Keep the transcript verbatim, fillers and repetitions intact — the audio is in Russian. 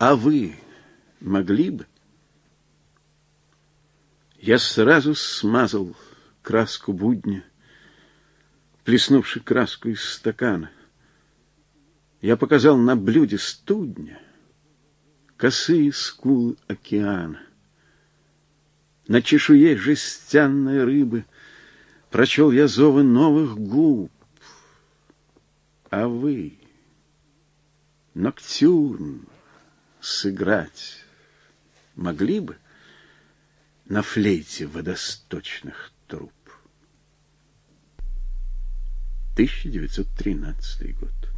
А вы могли бы? Я сразу смазал краску будня, плеснувши краску из стакана. Я показал на блюде студня косые скулы океана. На чешуе жестянной рыбы прочел я зовы новых губ. А вы, ноктюрн сыграть могли бы на флейте водосточных труб? тысяча девятьсот тринадцатый год.